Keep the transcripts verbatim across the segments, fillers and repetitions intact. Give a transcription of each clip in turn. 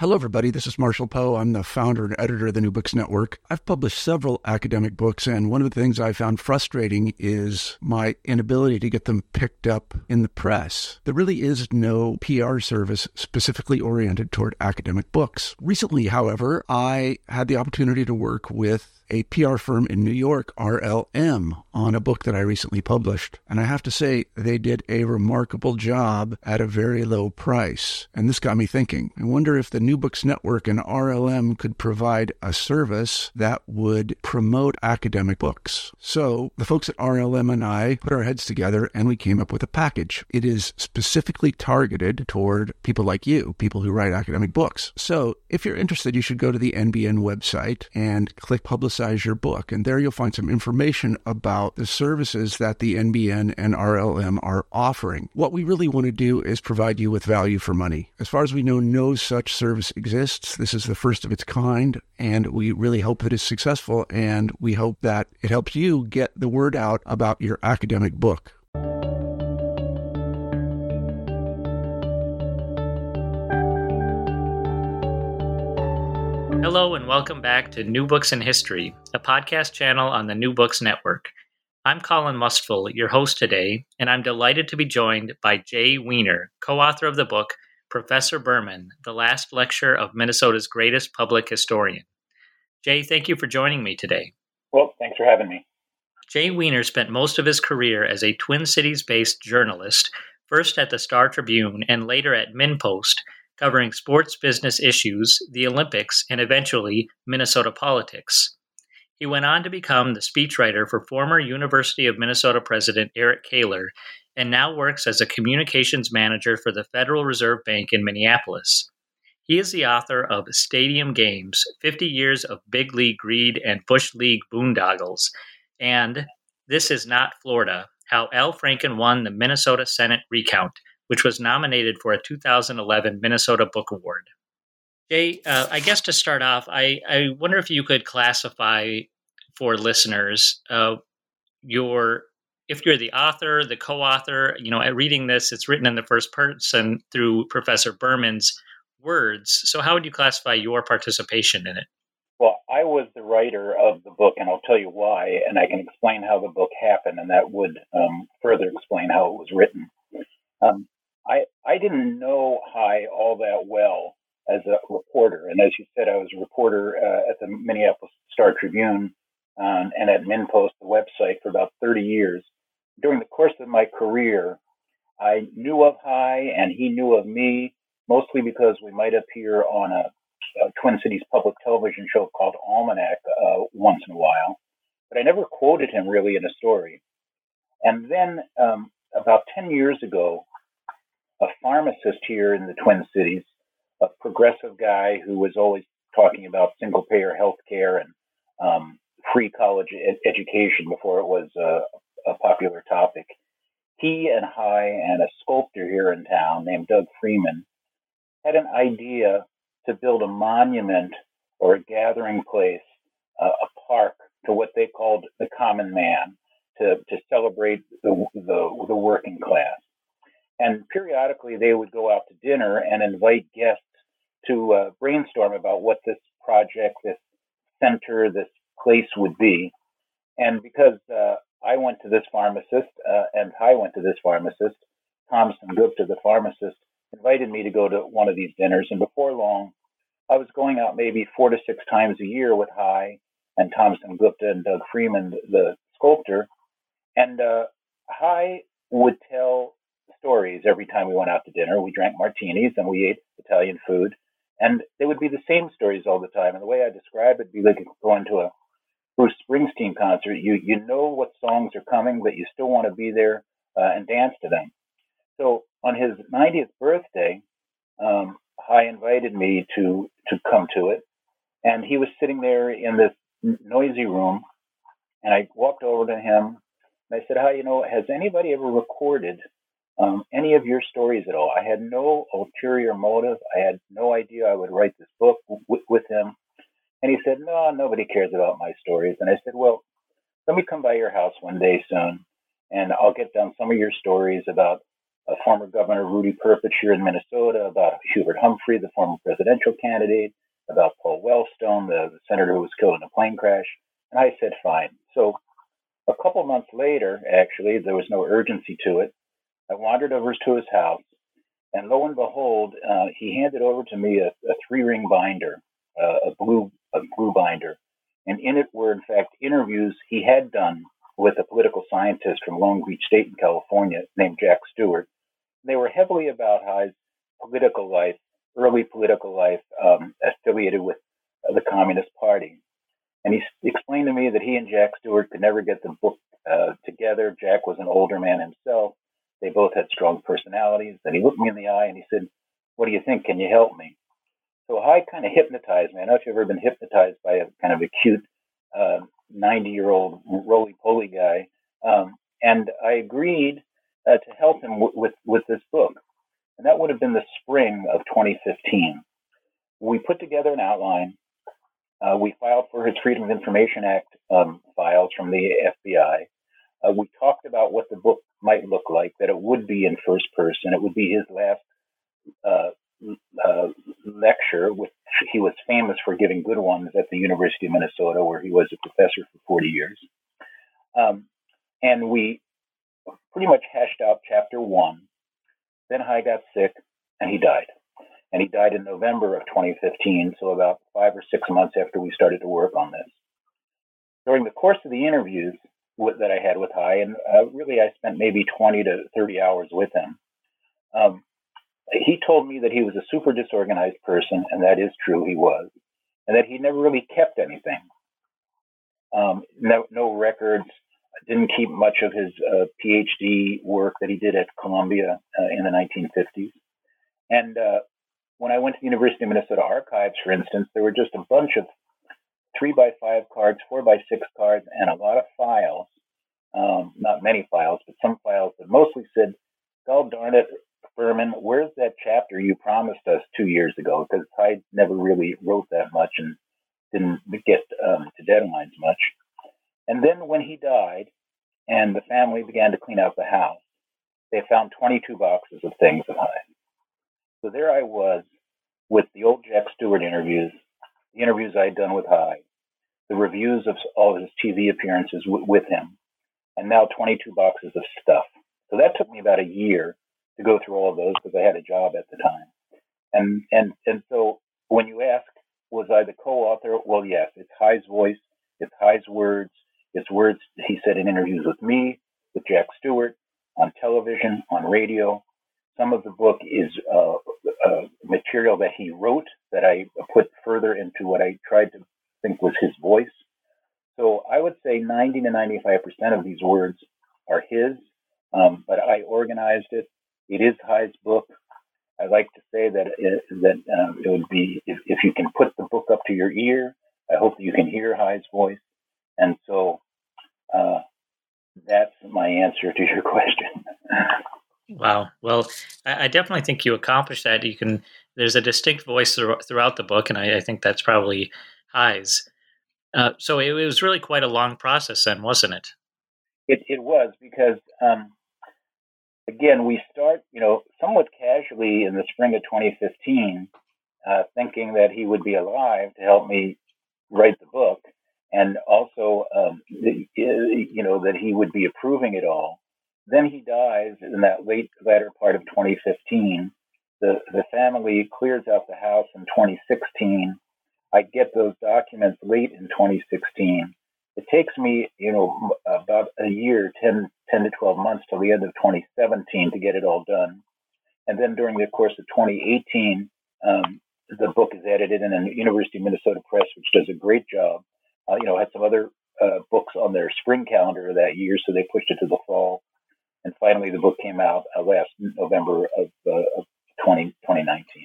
Hello, everybody. This is Marshall Poe. I'm the founder and editor of the New Books Network. I've published several academic books, and one of the things I found frustrating is my inability to get them picked up in the press. There really is no P R service specifically oriented toward academic books. Recently, however, I had the opportunity to work with a P R firm in New York, R L M, on a book that I recently published. And I have to say, they did a remarkable job at a very low price. And this got me thinking. I wonder if the New Books Network and R L M could provide a service that would promote academic books. So the folks at R L M and I put our heads together and we came up with a package. It is specifically targeted toward people like you, people who write academic books. So if you're interested, you should go to the N B N website and click Publicize your book. And there you'll find some information about the services that the N B N and R L M are offering. What we really want to do is provide you with value for money. As far as we know, no such service exists. This is the first of its kind, and we really hope that it's successful, and we hope that it helps you get the word out about your academic book. Hello and welcome back to New Books in History, a podcast channel on the New Books Network. I'm Colin Mustful, your host today, and I'm delighted to be joined by Jay Weiner, co-author of the book Professor Berman, The Last Lecture of Minnesota's Greatest Public Historian. Jay, thank you for joining me today. Well, thanks for having me. Jay Weiner spent most of his career as a Twin Cities-based journalist, first at the Star Tribune and later at MinnPost, covering sports business issues, the Olympics, and eventually Minnesota politics. He went on to become the speechwriter for former University of Minnesota President Eric Kaler, and now works as a communications manager for the Federal Reserve Bank in Minneapolis. He is the author of Stadium Games, fifty Years of Big League Greed and Bush League Boondoggles, and This Is Not Florida, How Al Franken Won the Minnesota Senate Recount, which was nominated for a two thousand eleven Minnesota Book Award. Jay, uh, I guess to start off, I, I wonder if you could classify for listeners uh, your, if you're the author, the co-author, you know, at reading this, it's written in the first person through Professor Berman's words. So how would you classify your participation in it? Well, I was the writer of the book, and I'll tell you why, and I can explain how the book happened, and that would um, further explain how it was written. Um, I, I didn't know High all that well as a reporter. And as you said, I was a reporter uh, at the Minneapolis Star Tribune um, and at MinnPost, the website, for about thirty years. During the course of my career, I knew of High and he knew of me, mostly because we might appear on a, a Twin Cities public television show called Almanac uh, once in a while. But I never quoted him really in a story. And then um, about ten years ago, a pharmacist here in the Twin Cities, a progressive guy who was always talking about single-payer health care and um, free college ed- education before it was uh, a popular topic. He and High and a sculptor here in town named Doug Freeman had an idea to build a monument or a gathering place, uh, a park, to what they called the common man, to, to celebrate the, the, the working class. And periodically, they would go out to dinner and invite guests to uh, brainstorm about what this project, this center, this place would be. And because uh, I went to this pharmacist uh, and I went to this pharmacist, Thompson Gupta, the pharmacist, invited me to go to one of these dinners. And before long, I was going out maybe four to six times a year with High and Thompson Gupta and Doug Freeman, the sculptor. And uh, High would tell stories every time we went out to dinner. We drank martinis and we ate Italian food, and they would be the same stories all the time. And the way I describe it would be like going to a Bruce Springsteen concert. You you know what songs are coming, but you still want to be there uh, and dance to them. So on his ninetieth birthday, um, High invited me to to come to it, and he was sitting there in this noisy room, and I walked over to him and I said, "Hi, you know, has anybody ever recorded Um, any of your stories at all?" I had no ulterior motive. I had no idea I would write this book w- with him. And he said, "No, nobody cares about my stories." And I said, "Well, let me come by your house one day soon, and I'll get down some of your stories about uh, former Governor Rudy Perpich here in Minnesota, about Hubert Humphrey, the former presidential candidate, about Paul Wellstone, the, the senator who was killed in a plane crash. And I said, fine. So a couple months later, actually, there was no urgency to it. I wandered over to his house, and lo and behold, uh, he handed over to me a, a three-ring binder, uh, a blue a blue binder. And in it were, in fact, interviews he had done with a political scientist from Long Beach State in California named Jack Stewart. They were heavily about Hi's political life, early political life, um, affiliated with uh, the Communist Party. And he explained to me that he and Jack Stewart could never get the book uh, together. Jack was an older man himself. They both had strong personalities. And he looked me in the eye and he said, "What do you think? Can you help me?" So Hi kind of hypnotized me. I don't know if you've ever been hypnotized by a kind of a cute ninety-year-old uh, roly-poly guy. Um, and I agreed uh, to help him w- with, with this book. And that would have been the spring of twenty fifteen. We put together an outline. Uh, we filed for his Freedom of Information Act um, files from the F B I. Uh, we talked about what the book might look like, that it would be in first person. It would be his last uh, uh, lecture, which he was famous for giving good ones at the University of Minnesota, where he was a professor for forty years. Um, and we pretty much hashed out chapter one. Then Hi got sick, and he died. And he died in November of twenty fifteen, so about five or six months after we started to work on this. During the course of the interviews with, that I had with Hi, and uh, really I spent maybe twenty to thirty hours with him, um, he told me that he was a super disorganized person, and that is true, he was, and that he never really kept anything. Um, no, no records, didn't keep much of his uh, PhD work that he did at Columbia uh, in the nineteen fifties. And uh, when I went to the University of Minnesota Archives, for instance, there were just a bunch of three by five cards, four by six cards, and a lot of files. Um, not many files, but some files that mostly said, "God darn it, Furman, where's that chapter you promised us two years ago?" Because I never really wrote that much and didn't get um, to deadlines much. And then when he died and the family began to clean out the house, they found twenty-two boxes of things of Hi. So there I was with the old Jack Stewart interviews, the interviews I had done with Hi, the reviews of all of his T V appearances w- with him, and now twenty-two boxes of stuff. So that took me about a year to go through all of those because I had a job at the time. And and and so when you ask, was I the co-author? Well, yes, it's Hi's voice, it's Hi's words, it's words he said in interviews with me, with Jack Stewart, on television, on radio. Some of the book is uh, uh, material that he wrote that I put further into what I tried to think was his voice. So I would say ninety to ninety-five percent of these words are his, um, but I organized it. It is Hi's book. I like to say that it, that um, it would be, if, if you can put the book up to your ear, I hope that you can hear Hi's voice. And so uh, that's my answer to your question. Wow. Well, I, I definitely think you accomplished that. You can. There's a distinct voice thro- throughout the book, and I, I think that's probably Hi's. Uh, so it, it was really quite a long process, then, wasn't it? It, it was because, um, again, we start, you know, somewhat casually in the spring of twenty fifteen, uh, thinking that he would be alive to help me write the book, and also, um, the, you know, that he would be approving it all. Then he dies in that late latter part of twenty fifteen. The the family clears out the house in twenty sixteen. I get those documents late in twenty sixteen. It takes me, you know, about a year, ten, ten to twelve months till the end of twenty seventeen to get it all done. And then during the course of twenty eighteen, um, the book is edited in a University of Minnesota Press, which does a great job. Uh, you know, had some other uh, books on their spring calendar that year, so they pushed it to the fall. And finally, the book came out uh, last November of, uh, of twenty nineteen.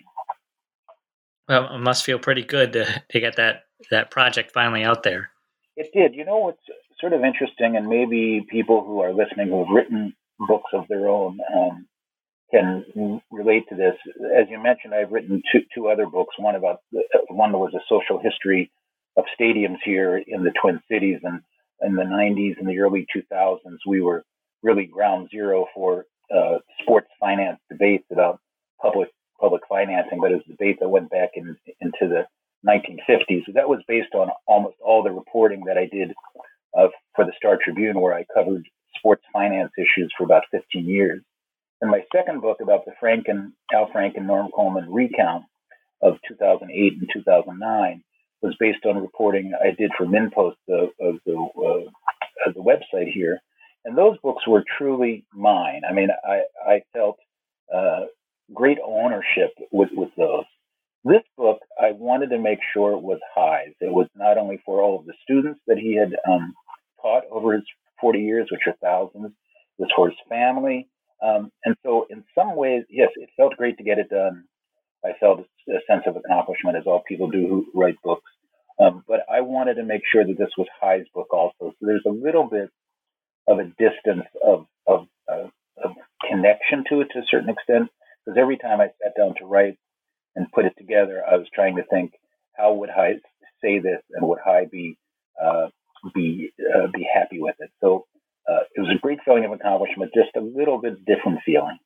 Well, it must feel pretty good to, to get that, that project finally out there. It did. You know what's sort of interesting, and maybe people who are listening who have written books of their own um, can relate to this. As you mentioned, I've written two, two other books. One about one was a social history of stadiums here in the Twin Cities, and in the nineties and the early two thousands, we were really ground zero for uh, sports finance debates about public public financing, but it was a debate that went back in, into the nineteen fifties. So that was based on almost all the reporting that I did uh, for the Star Tribune, where I covered sports finance issues for about fifteen years. And my second book about the Franken, Al Franken, Norm Coleman recount of two thousand eight and two thousand nine was based on reporting I did for MinnPost, the, of the, uh, the website here. And those books were truly mine. I mean, I, I felt uh, great ownership with, with those. This book, I wanted to make sure it was High's. It was not only for all of the students that he had um, taught over his forty years, which are thousands, it was for his family. Um, and so in some ways, yes, it felt great to get it done. I felt a sense of accomplishment, as all people do who write books. Um, but I wanted to make sure that this was High's book also. So there's a little bit of a distance of, of, uh, of connection to it to a certain extent, because every time I sat down to write and put it together, I was trying to think, how would I say this, and would I be uh, be uh, be happy with it? So uh, it was a great feeling of accomplishment, just a little bit different feeling.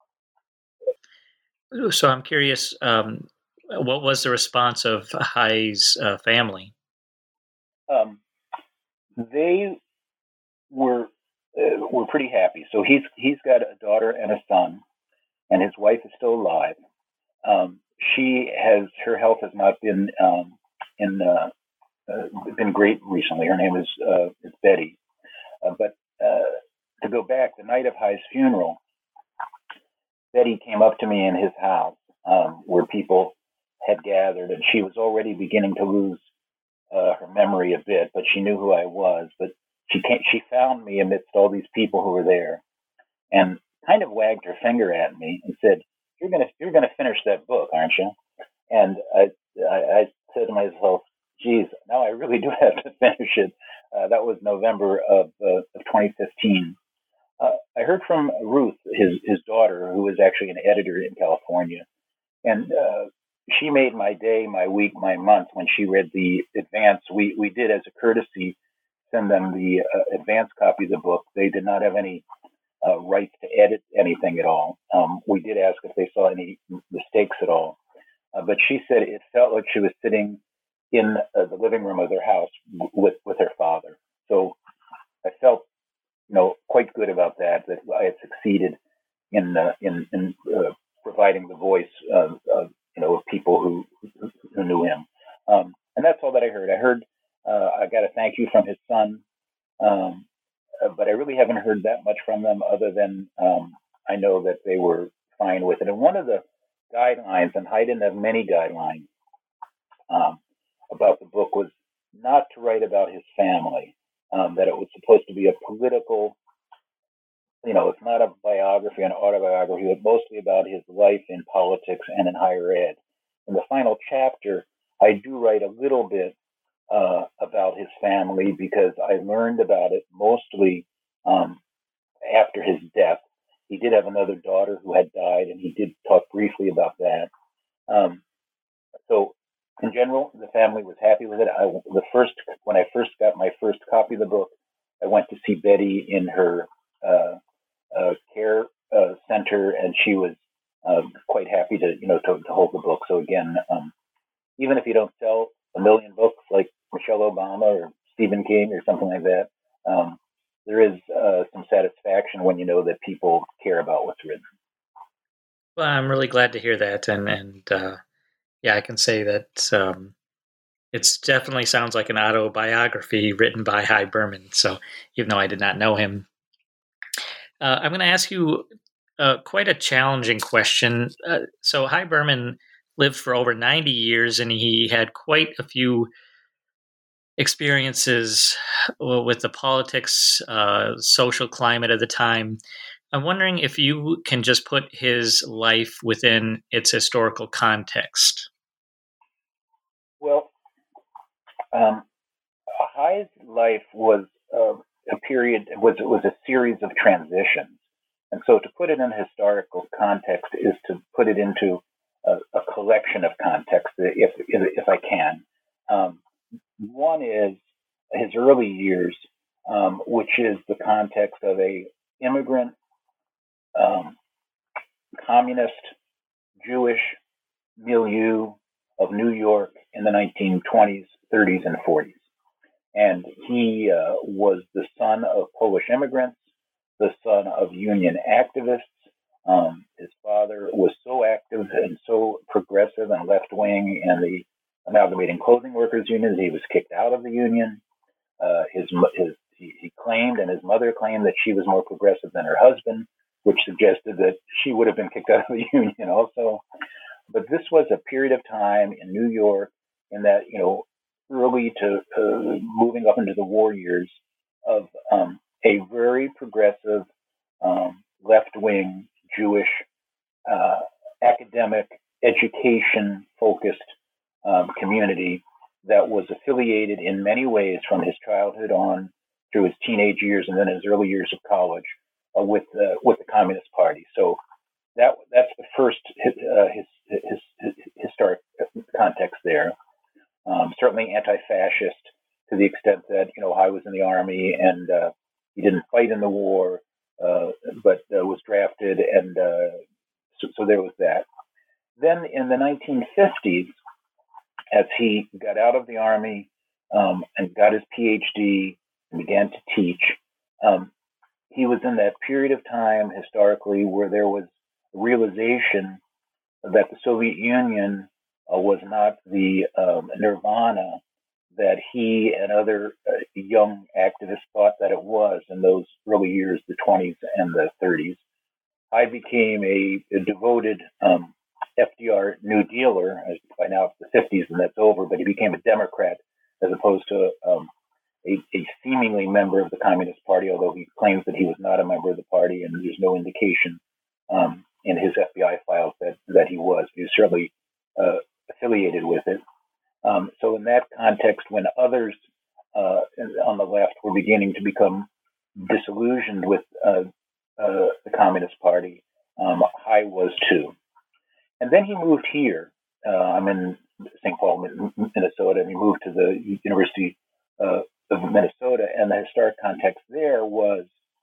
So I'm curious, um, what was the response of High's uh, family? Um, they were uh, were pretty happy. So he's he's got a daughter and a son, and his wife is still alive. Um, she has her health has not been um, in uh, uh, been great recently. Her name is uh, is Betty. Uh, but uh, to go back, the night of High's funeral, Betty came up to me in his house um, where people had gathered, and she was already beginning to lose uh, her memory a bit, but she knew who I was. But she came, she found me amidst all these people who were there, and kind of wagged her finger at me and said, "You're gonna you're gonna finish that book, aren't you?" And I I, I said to myself, "Geez, now I really do have to finish it." Uh, that was November of, uh, of twenty fifteen. Uh, I heard from Ruth, his his daughter, who is actually an editor in California, and uh, she made my day, my week, my month when she read the advance. We we did, as a courtesy, send them the uh, advance copy of the book. They did not have any uh, rights to edit anything at all. Um, we did ask if they saw any mistakes at all, uh, but she said it felt like she was sitting in uh, the living room of their house with with her father. So I felt, you know, quite good about that, that I had succeeded in uh, in, in uh, providing the voice of, of, you know, of people who, who knew him. Um, and that's all that I heard. I heard, uh, I got a thank you from his son, um, uh, but I really haven't heard that much from them other than um, I know that they were fine with it. And one of the guidelines, and I didn't have many guidelines um, about the book, was not to write about his family. Um, that it was supposed to be a political, you know, it's not a biography, an autobiography, but mostly about his life in politics and in higher ed. In the final chapter, I do write a little bit uh, about his family because I learned about it mostly um, after his death. He did have another daughter who had died, and he did talk briefly about that. Um, so in general, the family was happy with it. I, the first, when I first got my first copy of the book, I went to see Betty in her uh, uh, care uh, center, and she was uh, quite happy to, you know, to, to hold the book. So again, um, even if you don't sell a million books like Michelle Obama or Stephen King or something like that, um, there is uh, some satisfaction when you know that people care about what's written. Well, I'm really glad to hear that, and and. Uh... Yeah, I can say that um, it definitely sounds like an autobiography written by Hy Berman. So even though I did not know him, uh, I'm going to ask you uh, quite a challenging question. Uh, so Hy Berman lived for over ninety years, and he had quite a few experiences with the politics, uh, social climate of the time. I'm wondering if you can just put his life within its historical context. Well, um, Hy's life was uh, a period, was was a series of transitions, and so to put it in historical context is to put it into a, a collection of context, if if, if I can. Um, one is his early years, um, which is the context of a immigrant um, communist Jewish milieu of New York in the nineteen twenties, thirties, and forties. And he uh, was the son of Polish immigrants, the son of union activists. Um, his father was so active and so progressive and left-wing in the Amalgamating Clothing Workers Union that he was kicked out of the union. Uh, his, his he, he claimed, and his mother claimed, that she was more progressive than her husband, which suggested that she would have been kicked out of the union also. But this was a period of time in New York, in that, you know, early to uh, moving up into the war years, of um, a very progressive, um, left-wing Jewish uh, academic, education-focused um, community that was affiliated in many ways from his childhood on through his teenage years and then his early years of college uh, with uh, with the Communist Party. So that that's the first uh, his, his, his historic context there. Um, certainly anti-fascist to the extent that, you know, I was in the army and uh, he didn't fight in the war, uh, but uh, was drafted, and uh, so, so there was that. Then in the nineteen fifties, as he got out of the army um, and got his P H D and began to teach, um, he was in that period of time historically where there was a realization that the Soviet Union uh, was not the um, nirvana that he and other uh, young activists thought that it was in those early years, the twenties and the thirties. I became a, a devoted um, F D R New Dealer. By now it's the fifties and that's over, but he became a Democrat as opposed to um, a, a seemingly member of the Communist Party, although he claims that he was not a member of the party, and there's no indication um, in his F B I files that, that he was. He was certainly uh, affiliated with it. Um, so in that context, when others uh, on the left were beginning to become disillusioned with uh, uh, the Communist Party, um, I was too. And then he moved here. Uh, I'm in Saint Paul, Minnesota, and he moved to the University uh, of Minnesota. And the historic context there was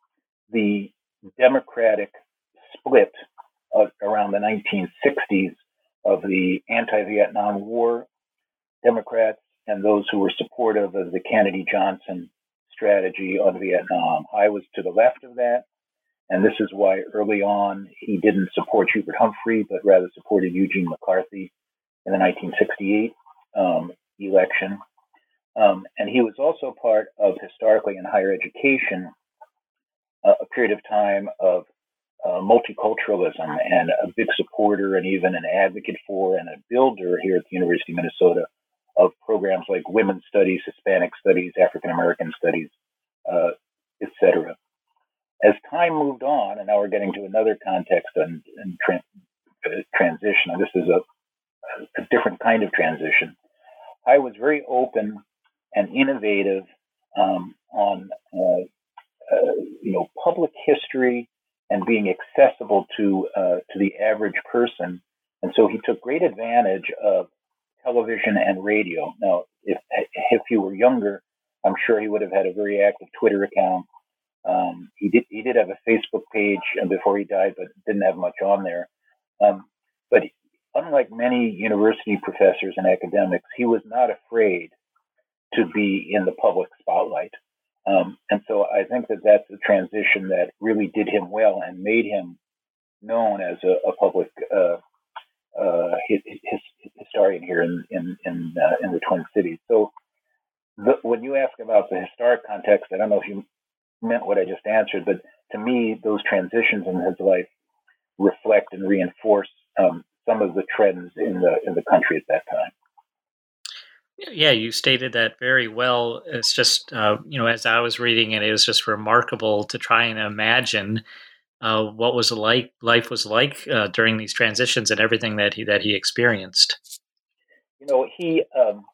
the Democratic split of, around the nineteen sixties of the anti-Vietnam War Democrats and those who were supportive of the Kennedy-Johnson strategy on Vietnam. I was to the left of that, and this is why early on he didn't support Hubert Humphrey, but rather supported Eugene McCarthy in the nineteen sixty-eight um, election. Um, and he was also part of, historically in higher education, uh, a period of time of uh, multiculturalism, and a big supporter and even an advocate for and a builder here at the University of Minnesota of programs like women's studies, Hispanic studies, African American studies, uh, et cetera. As time moved on, and now we're getting to another context and, and tra- uh, transition, and this is a, a different kind of transition, I was very open and innovative um, on uh, uh, you know public history and being accessible to uh, to the average person, and so he took great advantage of television and radio. Now, if if he were younger, I'm sure he would have had a very active Twitter account. Um, he did he did have a Facebook page before he died, but didn't have much on there. Um, but unlike many university professors and academics, he was not afraid to be in the public spotlight. Um, and so I think that that's a transition that really did him well and made him known as a, a public uh, uh, his, his historian here in in in, uh, in the Twin Cities. So the, when you ask about the historic context, I don't know if you meant what I just answered, but to me, those transitions in his life reflect and reinforce um, some of the trends in the in the country at that time. Yeah, you stated that very well. It's just, uh, you know, as I was reading it, it was just remarkable to try and imagine uh, what was like life was like uh, during these transitions and everything that he that he experienced. You know, he um,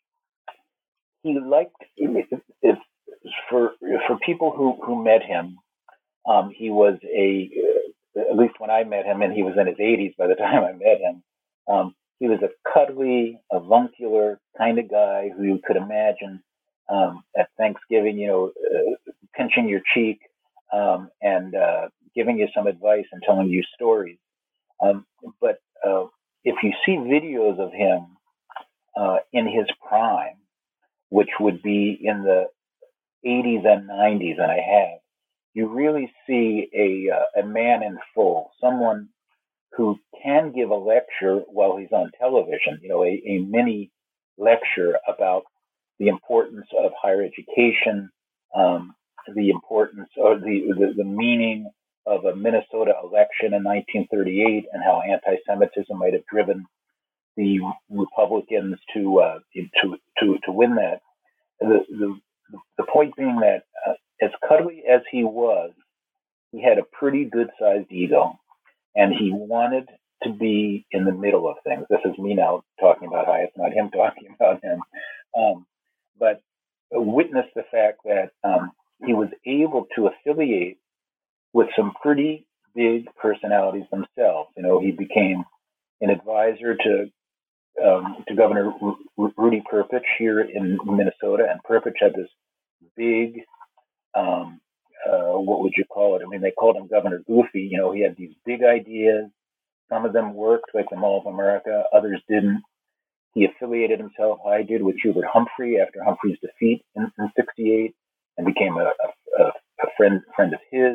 he liked if, if, for for people who, who met him. Um, he was a uh, at least when I met him, and he was in his eighties by the time I met him. Um, he was a cuddly, avuncular kind of guy who you could imagine um, at Thanksgiving, you know, uh, pinching your cheek um, and uh, giving you some advice and telling you stories. Um, but uh, if you see videos of him uh, in his prime, which would be in the eighties and nineties, and I have, you really see a uh, a man in full, someone who can give a lecture while he's on television, you know, a, a mini lecture about the importance of higher education, um, the importance or the, the, the meaning of a Minnesota election in nineteen thirty-eight and how anti-Semitism might have driven the Republicans to uh, to to to win that. The the, the point being that uh, as cuddly as he was, he had a pretty good-sized ego, and he wanted to be in the middle of things. This is me now talking about Hyatt, not him talking about him. Um, but witness the fact that um, he was able to affiliate with some pretty big personalities themselves. You know, he became an advisor to um, to Governor R- Rudy Perpich here in Minnesota, and Perpich had this big, um, uh, what would you call it? I mean, they called him Governor Goofy. You know, he had these big ideas. Some of them worked, like the Mall of America. Others didn't. He affiliated himself, I did, with Hubert Humphrey after Humphrey's defeat in, in sixty-eight, and became a, a, a friend friend of his.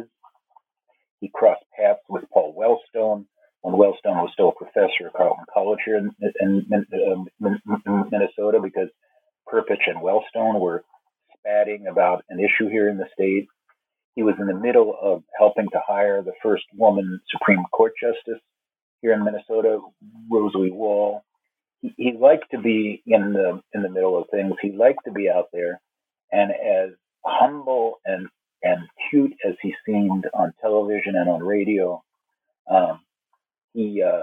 He crossed paths with Paul Wellstone when Wellstone was still a professor at Carleton College here in, in, in, in Minnesota, because Perpich and Wellstone were spatting about an issue here in the state. He was in the middle of helping to hire the first woman Supreme Court justice here in Minnesota, Rosalie Wall. He, he liked to be in the in the middle of things. He liked to be out there, and as humble and and cute as he seemed on television and on radio, um, he uh,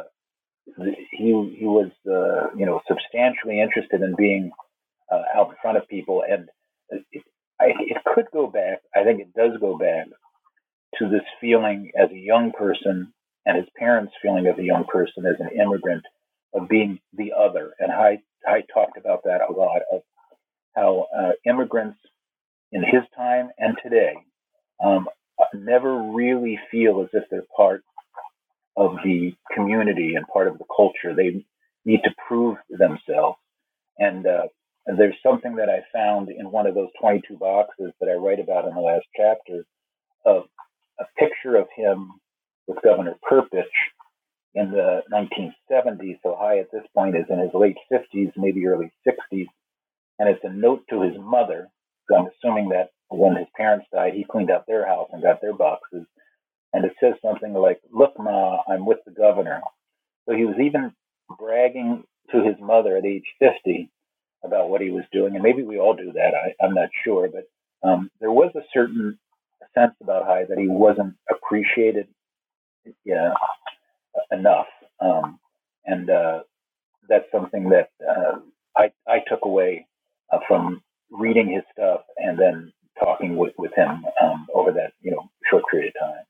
he he was uh, you know substantially interested in being uh, out in front of people, and it, I, it could go back. I think it does go back to this feeling as a young person, and his parents' feeling as a young person, as an immigrant, of being the other. And I I talked about that a lot, of how uh, immigrants in his time and today um, never really feel as if they're part of the community and part of the culture. They need to prove themselves. And uh, there's something that I found in one of those twenty-two boxes that I write about in the last chapter, of a picture of him with Governor Perpich in the nineteen seventies. So High at this point is in his late fifties, maybe early sixties. And it's a note to his mother. So I'm assuming that when his parents died, he cleaned out their house and got their boxes. And it says something like, "Look, Ma, I'm with the governor." So he was even bragging to his mother at age fifty about what he was doing. And maybe we all do that. I, I'm not sure. But um, there was a certain sense about High that he wasn't appreciated yeah, enough. Um, and uh, that's something that uh, I, I took away uh, from reading his stuff and then talking with, with him um, over that you know short period of time.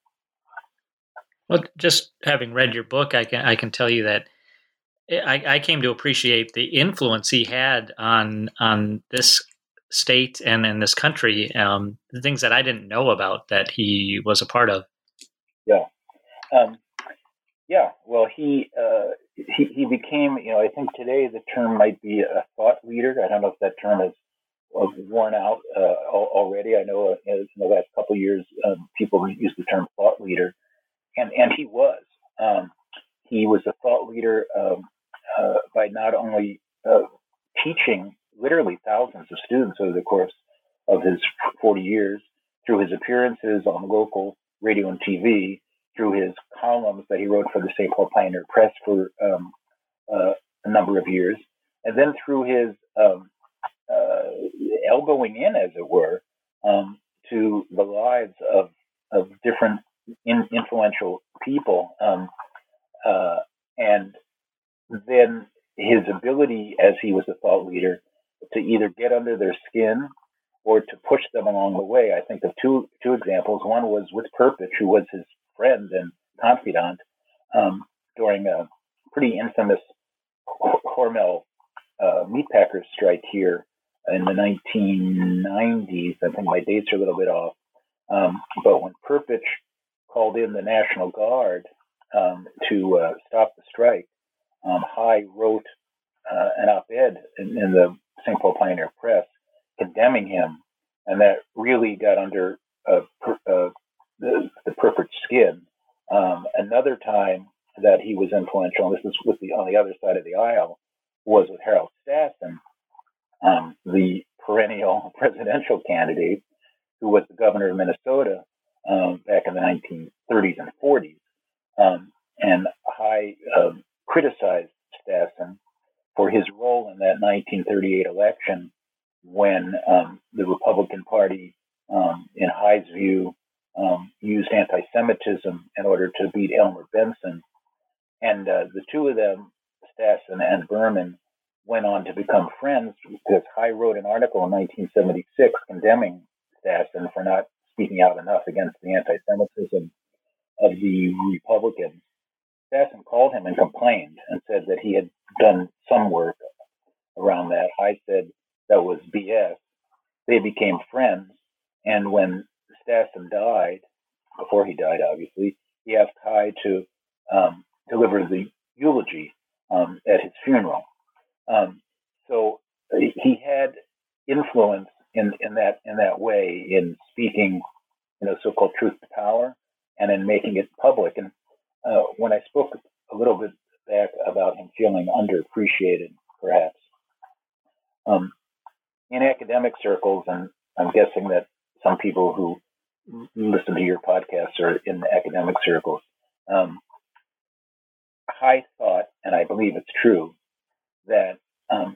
Well, just having read your book, I can I can tell you that I, I came to appreciate the influence he had on on this state and in this country, um, the things that I didn't know about that he was a part of. Yeah, um, yeah. Well, he uh, he he became you know I think today the term might be a thought leader. I don't know if that term is worn out uh, already. I know in the last couple of years um, people use the term thought leader. And and he was. Um, he was a thought leader um, uh, by not only uh, teaching literally thousands of students over the course of his forty years, through his appearances on local radio and T V, through his columns that he wrote for the Saint Paul Pioneer Press for um, uh, a number of years, and then through his um, uh, elbowing in, as it were, um, to the lives of, of different In, influential people, um, uh, and then his ability as he was a thought leader to either get under their skin or to push them along the way. I think of two two examples. One was with Perpich, who was his friend and confidant um, during a pretty infamous Hormel uh, meatpackers strike here in the nineteen nineties. I think my dates are a little bit off, um, but when Perpich called in the National Guard um, to uh, stop the strike, um, High wrote uh, an op-ed in, in the Saint Paul Pioneer Press condemning him, and that really got under uh, per, uh, the, the Purport's skin. Um, another time that he was influential, and this is with the on the other side of the aisle, was with Harold Stassen, um, the perennial presidential candidate who was the governor of Minnesota um, back in the nineteen thirties and forties. Um, and High um, criticized Stassen for his role in that nineteen thirty-eight election when um, the Republican Party, um, in High's view, um, used anti-Semitism in order to beat Elmer Benson. And uh, the two of them, Stassen and Berman, went on to become friends because High wrote an article in nineteen seventy-six condemning Stassen for not speaking out enough against the anti-Semitism of the Republicans. Stassen called him and complained and said that he had done some work around that. High said that was B S. They became friends, and when Stassen died, before he died, obviously, he asked High to um, deliver the eulogy um, at his funeral. Um, so he had influence in, in that in that way in speaking, you know, so-called truth to power, and in making it public. And uh, when I spoke a little bit back about him feeling underappreciated, perhaps um, in academic circles, and I'm guessing that some people who listen to your podcast are in the academic circles. Um, High thought, and I believe it's true, that um,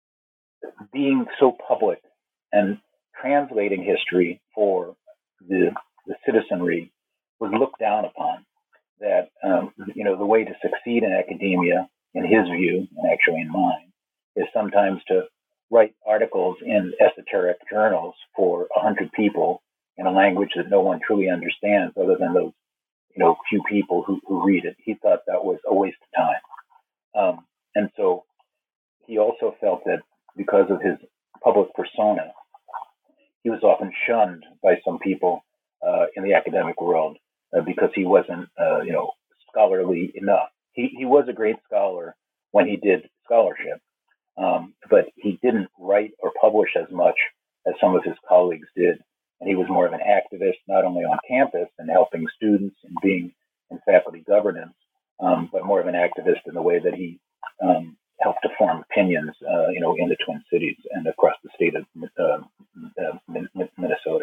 being so public and translating history for the, the citizenry was looked down upon. That um, you know the way to succeed in academia, in his view, and actually in mine, is sometimes to write articles in esoteric journals for a hundred people in a language that no one truly understands, other than those you know few people who, who read it. He thought that was a waste of time, um, and so he also felt that because of his public persona, he was often shunned by some people uh, in the academic world uh, because he wasn't, uh, you know, scholarly enough. He he was a great scholar when he did scholarship, um, but he didn't write or publish as much as some of his colleagues did. And he was more of an activist, not only on campus and helping students and being in faculty governance, um, but more of an activist in the way that he um, helped to form opinions, uh, you know, in the Twin Cities and across the state of uh, uh, Minnesota.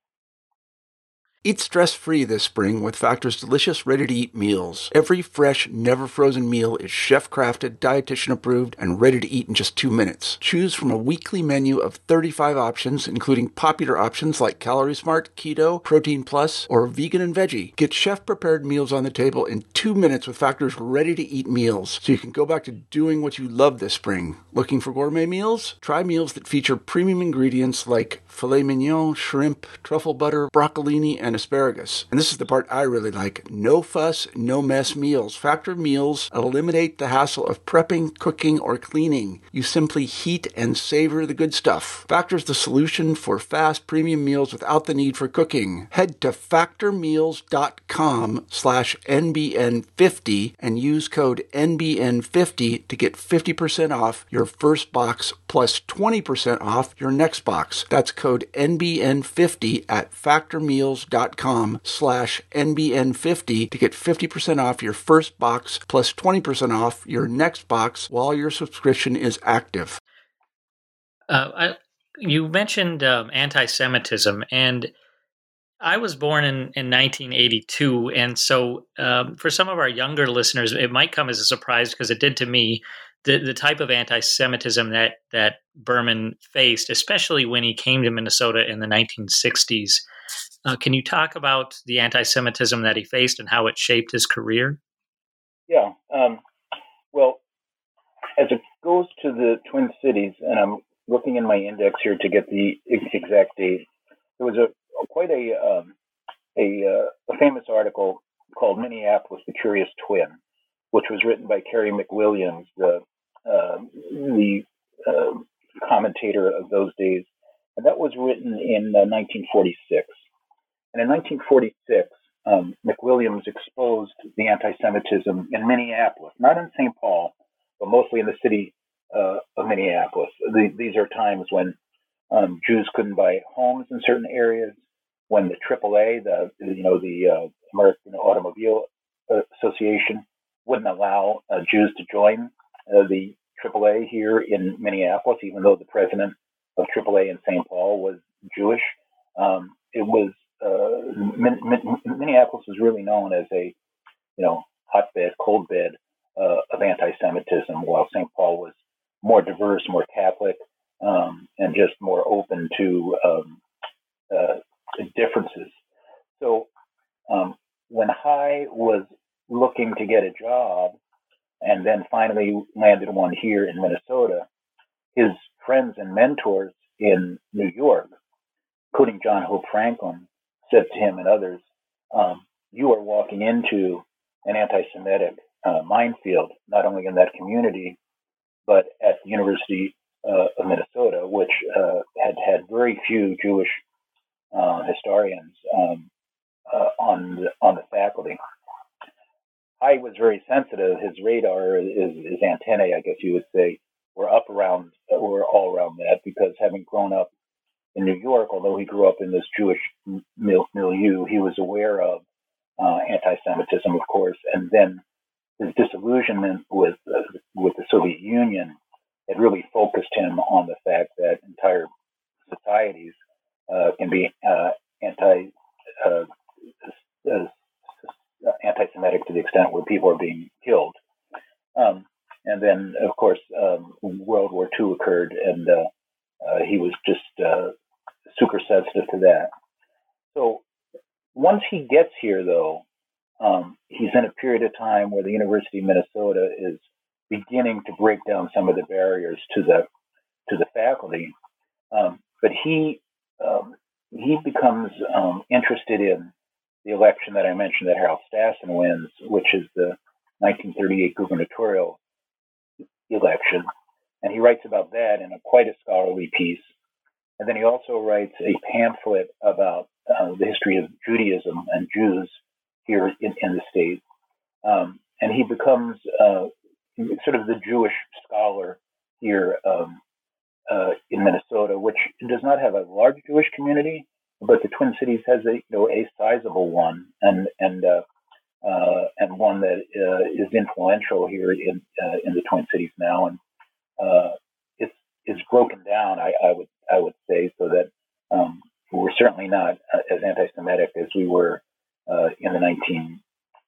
Eat stress-free this spring with Factor's delicious, ready-to-eat meals. Every fresh, never-frozen meal is chef-crafted, dietitian-approved, and ready to eat in just two minutes. Choose from a weekly menu of thirty-five options, including popular options like Calorie Smart, Keto, Protein Plus, or Vegan and Veggie. Get chef-prepared meals on the table in two minutes with Factor's ready-to-eat meals, so you can go back to doing what you love this spring. Looking for gourmet meals? Try meals that feature premium ingredients like filet mignon, shrimp, truffle butter, broccolini, and asparagus. And this is the part I really like. No fuss, no mess meals. Factor meals eliminate the hassle of prepping, cooking, or cleaning. You simply heat and savor the good stuff. Factor's the solution for fast premium meals without the need for cooking. Head to factormeals.com slash NBN50 and use code N B N fifty to get fifty percent off your first box plus twenty percent off your next box. That's code N B N fifty at factormeals.com slash N B N fifty to get fifty percent off your first box plus twenty percent off your next box while your subscription is active. Uh, I, you mentioned um, anti-Semitism, and I was born in, in nineteen eighty-two, and so um, for some of our younger listeners, it might come as a surprise because it did to me. The, the type of anti-Semitism that, that Berman faced, especially when he came to Minnesota in the nineteen sixties. Uh, can you talk about the anti-Semitism that he faced and how it shaped his career? Yeah. Um, well, as it goes to the Twin Cities, and I'm looking in my index here to get the exact date, there was a quite a um, a, uh, a famous article called Minneapolis, the Curious Twin, which was written by Kerry McWilliams, the uh, the uh, commentator of those days, and that was written in uh, nineteen forty-six. And in nineteen forty-six, um, McWilliams exposed the anti-Semitism in Minneapolis, not in Saint Paul, but mostly in the city uh, of Minneapolis. The, these are times when um, Jews couldn't buy homes in certain areas, when the triple A, the you know the uh, American Automobile Association, wouldn't allow uh, Jews to join uh, the triple A here in Minneapolis, even though the president of triple A in Saint Paul was Jewish. Um, it was uh, Min- Min- Minneapolis was really known as a you know hotbed, cold bed uh, of anti-Semitism, while Saint Paul was more diverse, more Catholic, um, and just more open to um, uh, differences. So um, when Hai was looking to get a job and then finally landed one here in Minnesota, his friends and mentors in New York, including John Hope Franklin, said to him and others, um, you are walking into an anti-Semitic uh, minefield, not only in that community, but at the University uh, of Minnesota, which uh, had had very few Jewish uh, historians um, uh, on the, on the faculty. Hai was very sensitive. His radar, his, his antennae, I guess you would say, were up around, were all around that, because having grown up in New York, although he grew up in this Jewish milieu, he was aware of uh, anti-Semitism, of course, and then his disillusionment with uh, with the Soviet Union had really focused him on the fact that entire societies uh, can be uh, anti uh, uh, anti-Semitic to the extent where people are being killed. Um, and then, of course, um, World War Two occurred, and uh, uh, he was just uh, super sensitive to that. So once he gets here, though, um, he's in a period of time where the University of Minnesota is beginning to break down some of the barriers to the to the faculty. Um, but he um, he becomes um, interested in the election that I mentioned that Harold Stassen wins, which is the nineteen thirty-eight gubernatorial election. And he writes about that in a quite a scholarly piece. And then he also writes a pamphlet about uh, the history of Judaism and Jews here in, in the state. Um, and he becomes uh, sort of the Jewish scholar here um, uh, in Minnesota, which does not have a large Jewish community, but the Twin Cities has a you know a sizable one, and and uh, uh, and one that uh, is influential here in uh, in the Twin Cities now, and uh, it's it's broken down. I, I would I would say so that um, we're certainly not as anti-Semitic as we were uh, in the nineteen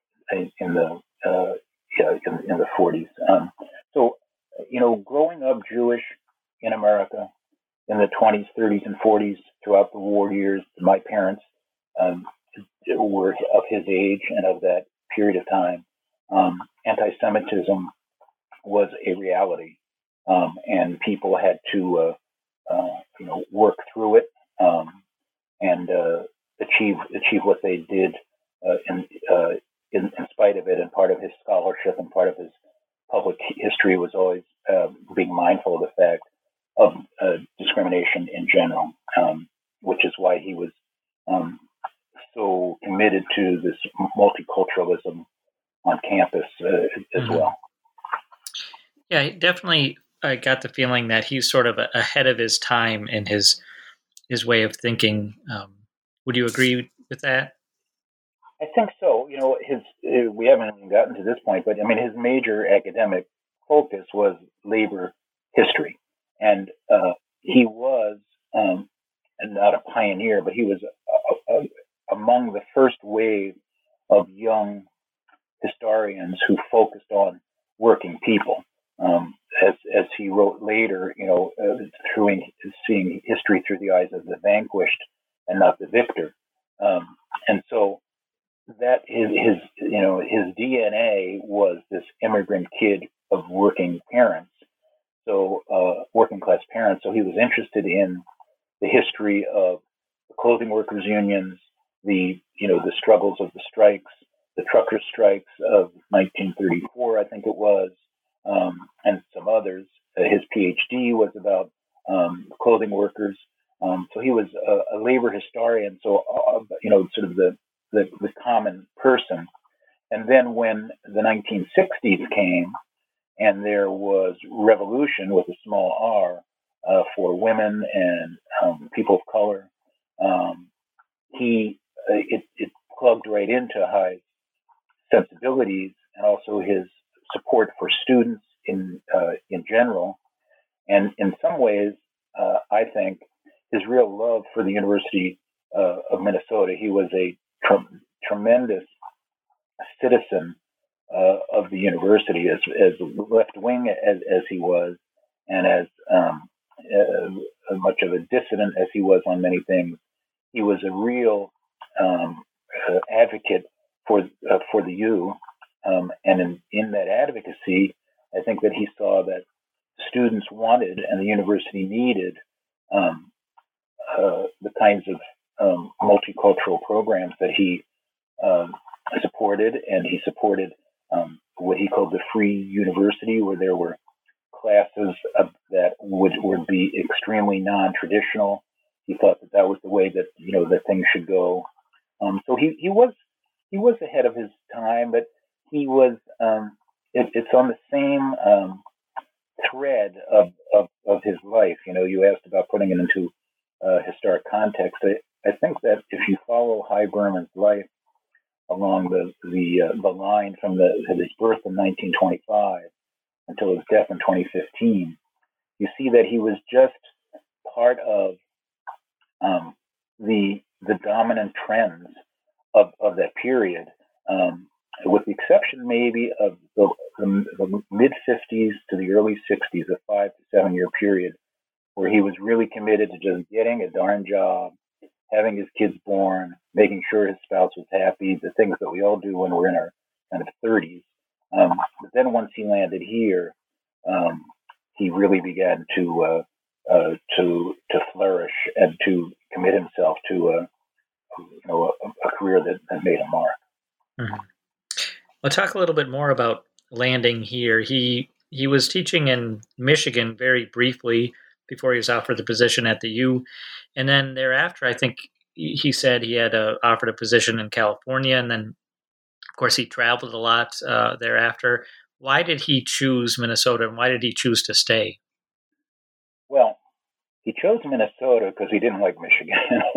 in the uh, yeah, in, in the forties. Um, so you know, growing up Jewish in America in the twenties, thirties, and forties throughout the war years, my parents um, were of his age and of that period of time. Um, anti-Semitism was a reality, um, and people had to, uh, uh, you know, work through it um, and uh, achieve achieve what they did uh, in, uh, in in spite of it. And part of his scholarship and part of his public history was always uh, being mindful of the fact of uh, discrimination in general, um, which is why he was um, so committed to this multiculturalism on campus uh, as mm-hmm. well. Yeah, definitely. I got the feeling that he's sort of ahead of his time in his his way of thinking. Um, would you agree with that? I think so. You know, his uh, we haven't even gotten to this point, but I mean, his major academic focus was labor history. And uh, he was um, not a pioneer, but he was a, a, among the first wave of young historians who focused on working people. Um, as as he wrote later, you know, uh, through seeing history through the eyes of the vanquished and not the victor. Um, and so that his, his you know his D N A was this immigrant kid of working parents. So uh, working class parents. So he was interested in the history of the clothing workers unions, the you know the struggles of the strikes, the trucker strikes of nineteen thirty-four, I think it was, um, and some others. Uh, his PhD was about um, clothing workers. Um, so he was a, a labor historian. So uh, you know, sort of the the, the common person. And then when the nineteen sixties came and there was revolution with a small r uh, for women and um, people of color, um, he uh, it, it plugged right into High's sensibilities and also his support for students in uh, in general. And in some ways, uh, I think his real love for the University uh, of Minnesota. He was a tr- tremendous citizen uh, of the university, as, as left wing as, as he was, and as um, uh, much of a dissident as he was on many things. He was a real um, uh, advocate for uh, for the U, um, and in, in that advocacy, I think that he saw that students wanted and the university needed um, uh, the kinds of um, multicultural programs that he um, supported, and he supported um, what he called the free university, where there were classes of, that would would be extremely non-traditional. He thought that that was the way that you know that things should go. Um, so he, he was he was ahead of his time, but he was um, it, it's on the same um, thread of, of of his life. You know, you asked about putting it into uh, historic context. I, I think that if you follow Hy Berman's life along the the uh, the line from the his birth in nineteen twenty-five until his death in twenty fifteen, you see that he was just part of um, the the dominant trends of, of that period, um, with the exception maybe of the, the, the mid fifties to the early sixties, a five to seven year period where he was really committed to just getting a darn job, having his kids born, making sure his spouse was happy, the things that we all do when we're in our kind of thirties. Um, but then once he landed here, um, he really began to uh, uh, to to flourish and to commit himself to a you know a, a career that, that made a mark. Mm-hmm. We'll talk a little bit more about landing here. He he was teaching in Michigan very briefly before he was offered the position at the U, and then thereafter, I think he said he had uh, offered a position in California, and then of course he traveled a lot uh, thereafter. Why did he choose Minnesota, and why did he choose to stay? Well, he chose Minnesota because he didn't like Michigan.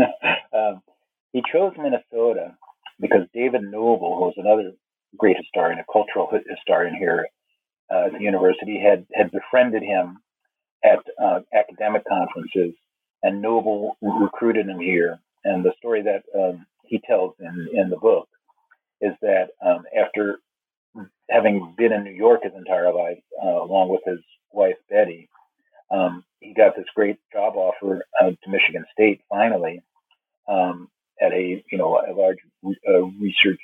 um, he chose Minnesota because David Noble, who was another great historian, a cultural historian here uh, at the university, had, had befriended him at uh, academic conferences, and Noble recruited him here. And the story that um, he tells in, in the book is that um, after having been in New York his entire life, uh, along with his wife, Betty, um, he got this great job offer uh, to Michigan State finally um, at a you know a large uh, research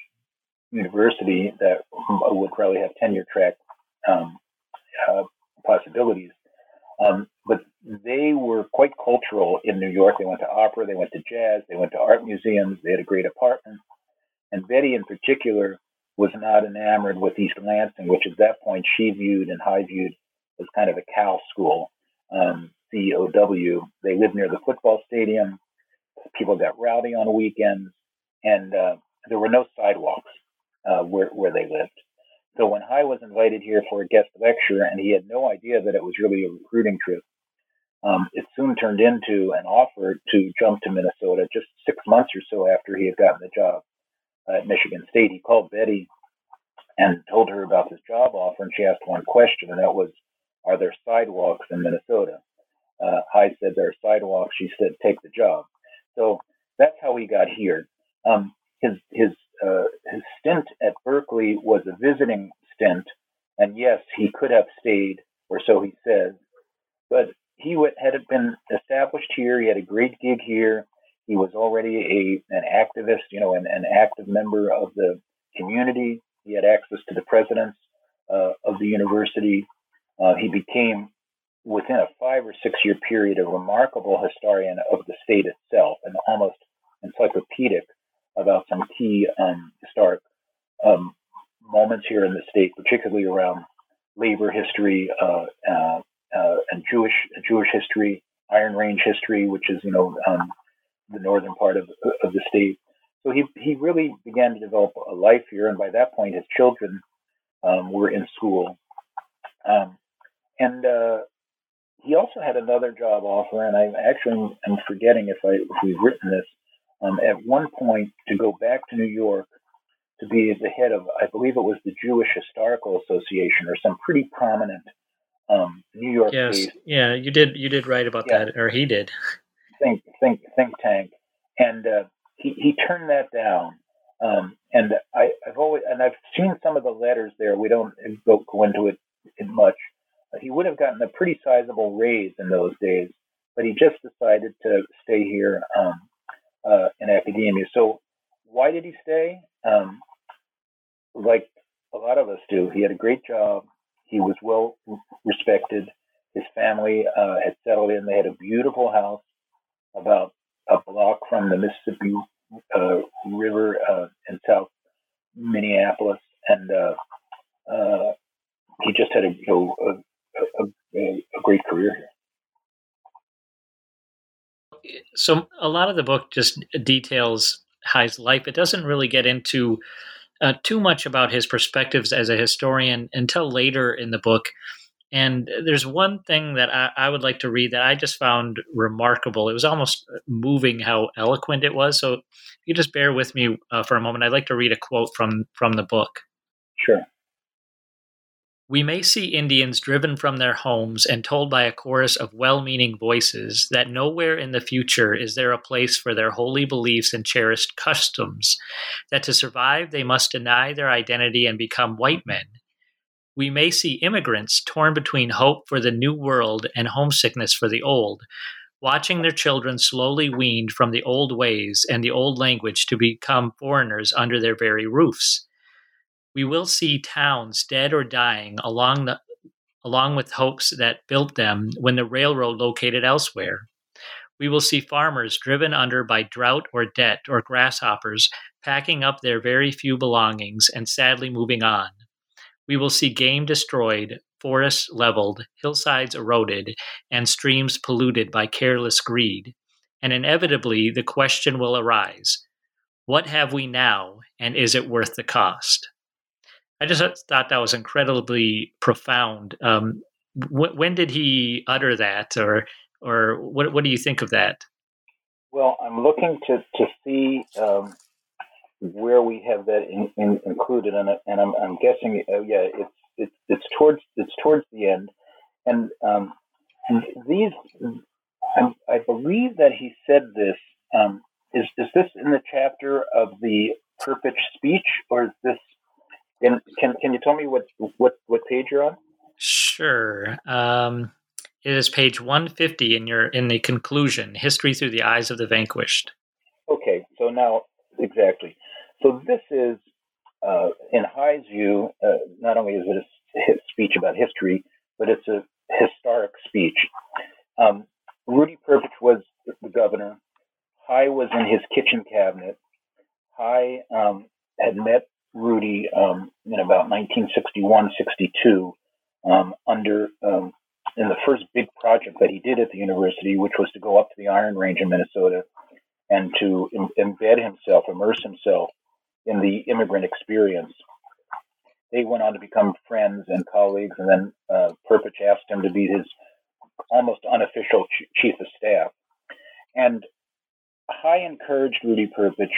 university that would probably have tenure track um, uh, possibilities. Um, but they were quite cultural in New York. They went to opera, they went to jazz, they went to art museums. They had a great apartment. And Betty, in particular, was not enamored with East Lansing, which at that point she viewed and Hy viewed as kind of a cow school. Um, C O W. They lived near the football stadium. People got rowdy on weekends, and uh, there were no sidewalks uh, where where they lived. So when Hy was invited here for a guest lecture, and he had no idea that it was really a recruiting trip, um, it soon turned into an offer to jump to Minnesota just six months or so after he had gotten the job at Michigan State. He called Betty and told her about this job offer, and she asked one question, and that was, are there sidewalks in Minnesota? Uh, Hy said, there are sidewalks. She said, take the job. So that's how he got here. Um, his his uh, his stint at Berkeley was a visiting stint, and yes, he could have stayed, or so he says, but he w- had been established here. He had a great gig here. He was already a an activist, you know, an, an active member of the community. He had access to the presidents uh, of the university. Uh, he became, within a five or six year period, a remarkable historian of the state itself, and almost encyclopedic about some key um, historic um, moments here in the state, particularly around labor history uh, uh, uh, and Jewish Jewish history, Iron Range history, which is you know um, the northern part of of the state. so he he really began to develop a life here, and by that point, his children um, were in school, um, and uh, he also had another job offer, and I actually am forgetting if I if we've written this. Um, at one point, to go back to New York to be the head of, I believe it was the Jewish Historical Association or some pretty prominent um, New Yes, York-based, yeah, you did you did write about yeah, that, or he did. think think think tank, and uh, he he turned that down. Um, and I, I've always and I've seen some of the letters there. We don't go, go into it in much. He would have gotten a pretty sizable raise in those days, but he just decided to stay here um, uh, in academia. So why did he stay? Um, like a lot of us do, he had a great job. He was well respected. His family uh, had settled in. They had a beautiful house about a block from the Mississippi uh, River uh, in South Minneapolis, and uh, uh, he just had a, you know, a, a, a great career here. So a lot of the book just details High's life. It doesn't really get into uh, too much about his perspectives as a historian until later in the book. And there's one thing that I, I would like to read that I just found remarkable. It was almost moving how eloquent it was. So if you just bear with me uh, for a moment, I'd like to read a quote from, from the book. Sure. We may see Indians driven from their homes and told by a chorus of well-meaning voices that nowhere in the future is there a place for their holy beliefs and cherished customs, that to survive they must deny their identity and become white men. We may see immigrants torn between hope for the new world and homesickness for the old, watching their children slowly weaned from the old ways and the old language to become foreigners under their very roofs. We will see towns dead or dying along the along with hopes that built them when the railroad located elsewhere. We will see farmers driven under by drought or debt or grasshoppers packing up their very few belongings and sadly moving on. We will see game destroyed, forests leveled, hillsides eroded, and streams polluted by careless greed. And inevitably, the question will arise, what have we now, and is it worth the cost? I just thought that was incredibly profound. Um, wh- when did he utter that, or or what, what do you think of that? Well, I'm looking to, to see um, where we have that in, in, included in it, and I'm, I'm guessing, uh, yeah, it's it's it's towards it's towards the end, and um, these, I, I believe that he said this. Um, is is this in the chapter of the Perpich speech, or is this? In, can can you tell me what what what page you're on? Sure. Um, it is page one fifty in your in the conclusion, History Through the Eyes of the Vanquished. Okay, so now exactly. So this is, uh, in High's view, uh, not only is it a speech about history, but it's a historic speech. Um, Rudy Perpich was the governor. High was in his kitchen cabinet. High um, had met Rudy um, in about nineteen sixty-one, sixty-two, um, under um, in the first big project that he did at the university, which was to go up to the Iron Range in Minnesota and to im- embed himself, immerse himself in the immigrant experience. They went on to become friends and colleagues, and then uh, Perpich asked him to be his almost unofficial ch- chief of staff. And High encouraged Rudy Perpich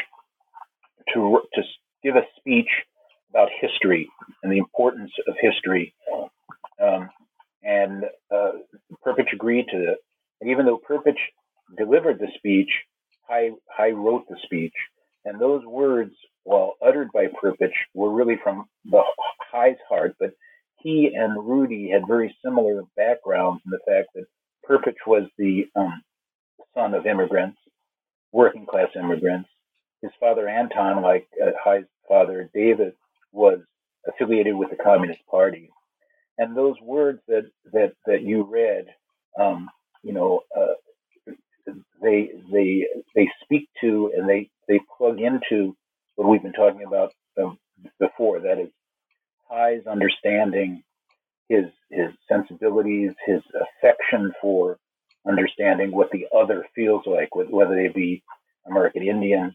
to to give a speech about history and the importance of history. Um, and uh, Perpich agreed to it. And even though Perpich delivered the speech, High, High wrote the speech. And those words, while uttered by Perpich, were really from the High's heart. But he and Rudy had very similar backgrounds in the fact that Perpich was the um, son of immigrants, working class immigrants. His father, Anton, like uh, High's father, David, was affiliated with the Communist Party. And those words that, that, that you read, um, you know, uh, they they they speak to and they, they plug into what we've been talking about um, before. That is High's understanding, his his sensibilities, his affection for understanding what the other feels like, whether they be American Indians,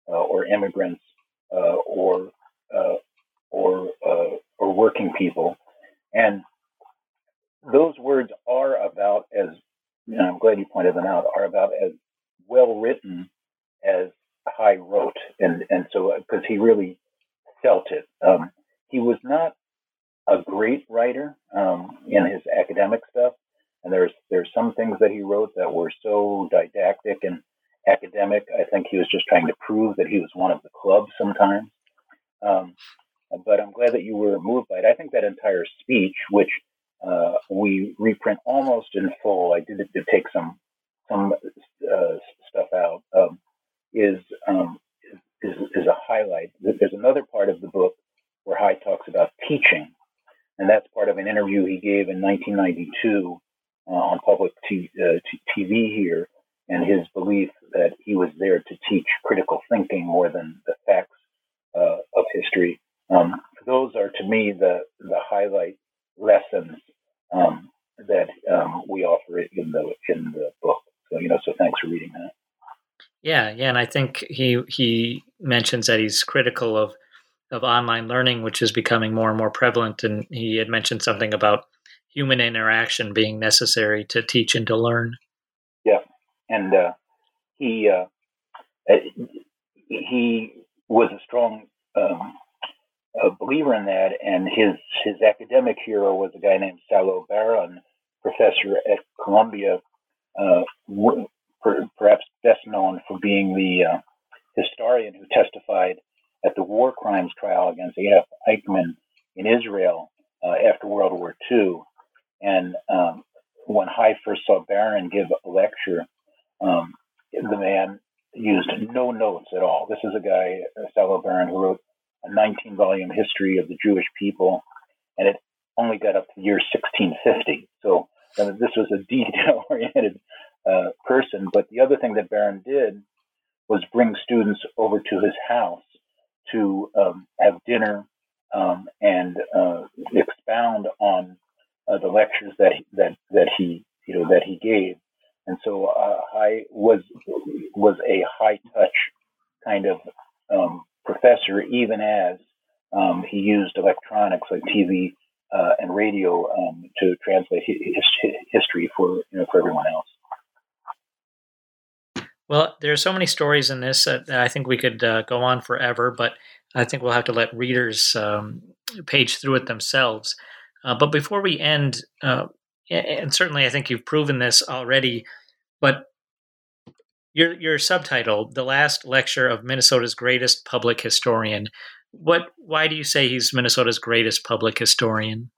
uh, or immigrants uh, or uh, or uh, or working people, and those words are about as, and I'm glad you pointed them out, are about as well written as High wrote, and and so because he really felt it. Um, he was not a great writer um, in his academic stuff, and there's there's some things that he wrote that were so didactic and academic. I think he was just trying to prove that he was one of the club sometimes. Um, but I'm glad that you were moved by it. I think that entire speech, which uh, we reprint almost in full, I did, did take some some uh, stuff out, um, is, um, is is a highlight. There's another part of the book where High talks about teaching, and that's part of an interview he gave in nineteen ninety-two uh, on public t- uh, t- T V here, and his belief that he was there to teach critical thinking more than the facts uh, of history. Um, those are, to me, the the highlight lessons um, that um, we offer in the in the book. So, you know, so thanks for reading that. Yeah, yeah, and I think he he mentions that he's critical of of online learning, which is becoming more and more prevalent. And he had mentioned something about human interaction being necessary to teach and to learn. Yeah, and uh, he uh, he was a strong um, a believer in that, and his his academic hero was a guy named Salo Baron, professor at Columbia, uh, per, perhaps best known for being the uh, historian who testified at the war crimes trial against Adolf Eichmann in Israel uh, after World War Two. And um, when High first saw Baron give a lecture, um, the man used no notes at all. This is a guy, Salo Baron, who wrote a nineteen-volume history of the Jewish people, and it only got up to the year sixteen fifty. So uh, this was a detail-oriented uh, person. But the other thing that Baron did was bring students over to his house to um, have dinner um, and uh, expound on uh, the lectures that he, that that he you know that he gave. And so uh, High was was a high touch kind of um, professor, even as um, he used electronics like T V uh, and radio um, to translate his, his history for you know for everyone else. Well, there are so many stories in this that I think we could uh, go on forever, but I think we'll have to let readers um, page through it themselves. Uh, but before we end, uh, and certainly I think you've proven this already, but your your subtitle, "The Last Lecture of Minnesota's Greatest Public Historian." What? Why do you say he's Minnesota's greatest public historian?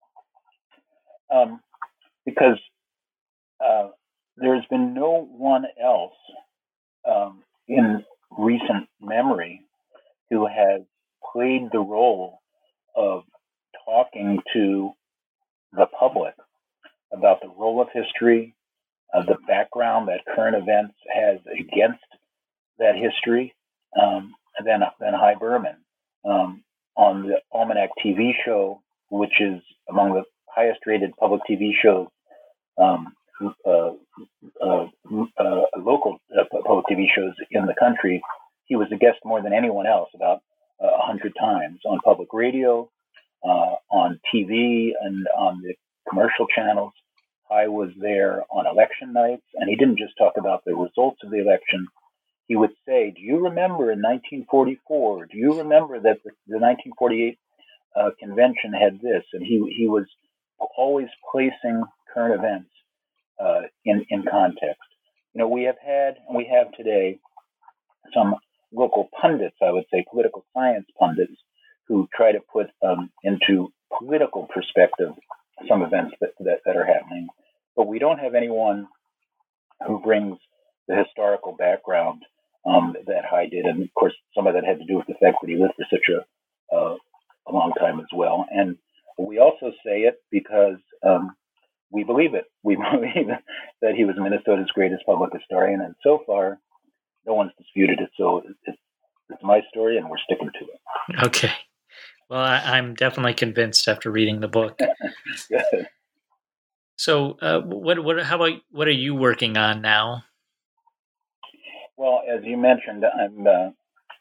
Um, because uh, there's been no one else um, in recent memory who has played the role of talking to the public about the role of history, uh, the background that current events has against that history, um, than, than High Berman. Um, on the Almanac T V show, which is among the highest rated public T V shows, um, uh, uh, uh, local uh, public T V shows in the country, he was a guest more than anyone else, about a uh, hundred times on public radio, uh, on T V, and on the commercial channels. I was there on election nights, and he didn't just talk about the results of the election. He would say, "Do you remember in nineteen forty-four? Do you remember that the, the nineteen forty-eight uh, convention had this?" And he he was always placing current events uh, in in context. You know, we have had and we have today some local pundits, I would say, political science pundits, who try to put um, into political perspective some events that, that, that are happening. But we don't have anyone who brings the historical background um, that High did. And of course, some of that had to do with the fact that he lived for such a, uh, a long time as well. And we also say it because um, we believe it. We believe that he was Minnesota's greatest public historian. And so far, no one's disputed it. So it's, it's my story, and we're sticking to it. Okay. Well, I, I'm definitely convinced after reading the book. Good. So, uh, what, what, how about, what are you working on now? Well, as you mentioned, I'm uh,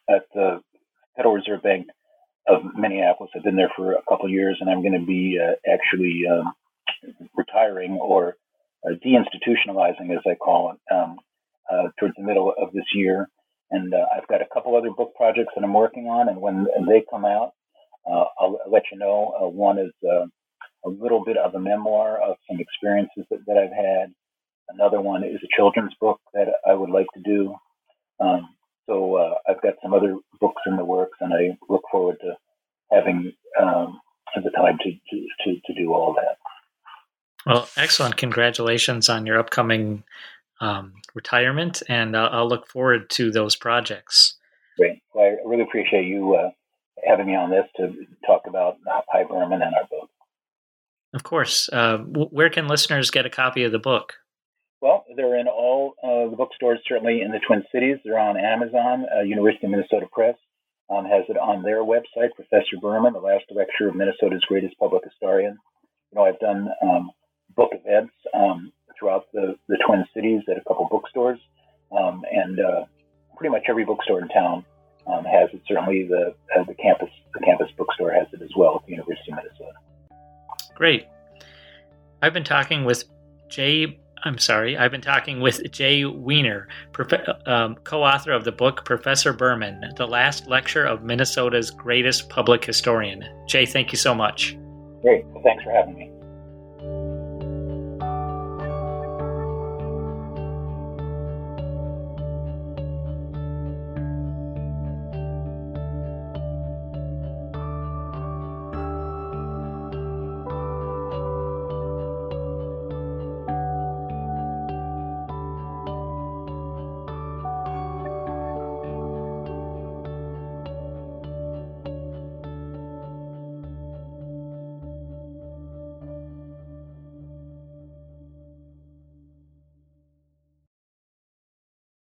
at the Federal Reserve Bank of Minneapolis. I've been there for a couple of years, and I'm going to be uh, actually um, retiring or uh, deinstitutionalizing, as I call it, um, uh, towards the middle of this year. And uh, I've got a couple other book projects that I'm working on, and when they come out, uh, I'll, I'll let you know. Uh, one is uh, a little bit of a memoir of some experiences that, that I've had. Another one is a children's book that I would like to do. Um, so uh, I've got some other books in the works, and I look forward to having um, the time to, to, to, to do all that. Well, excellent. Congratulations on your upcoming um, retirement, and I'll, I'll look forward to those projects. Great. Well, I really appreciate you uh, having me on this to talk about Hi Berman and our book. Of course. Uh, where can listeners get a copy of the book? Well, they're in all uh, the bookstores, certainly in the Twin Cities. They're on Amazon. Uh, University of Minnesota Press um, has it on their website, Professor Berman, the last lecture of Minnesota's greatest public historian. You know, I've done um, book events um, throughout the, the Twin Cities at a couple bookstores, um, and uh, pretty much every bookstore in town um, has it. Certainly, the uh, the campus the campus bookstore has it as well at the University of Minnesota. Great. I've been talking with Jay. I'm sorry. I've been talking with Jay Weiner, prof- um, co-author of the book Professor Berman, the last lecture of Minnesota's greatest public historian. Jay, thank you so much. Great. Well, thanks for having me.